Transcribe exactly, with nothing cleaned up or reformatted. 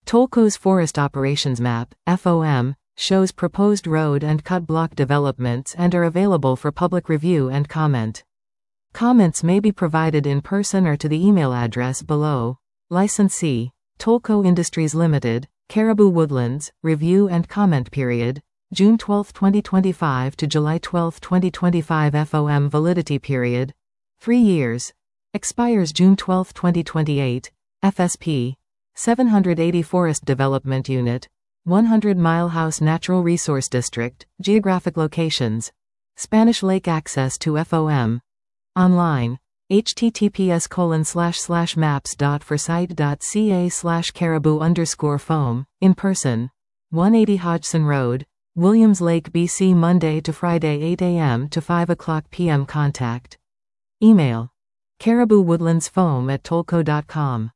Tollco's Forest Operations Map, F O M, shows proposed road and cut block developments and are available for public review and comment. Comments may be provided in person or to the email address below. Licensee, Tollco Industries Limited, Caribou Woodlands, Review and Comment Period, June twelfth twenty twenty-five to July twelfth twenty twenty-five. F O M Validity Period, three years. Expires June twelfth twenty twenty-eight. F S P, seven hundred eighty Forest Development Unit, one hundred Mile House Natural Resource District. Geographic locations. Spanish Lake access to F O M. Online. https colon slash slash maps dot foresight dot ca slash caribou underscore foam. In person. one eighty Hodgson Road, Williams Lake, B C. Monday to Friday eight a m to five o'clock p m Contact. Email. caribou woodlands foam at tollco dot com.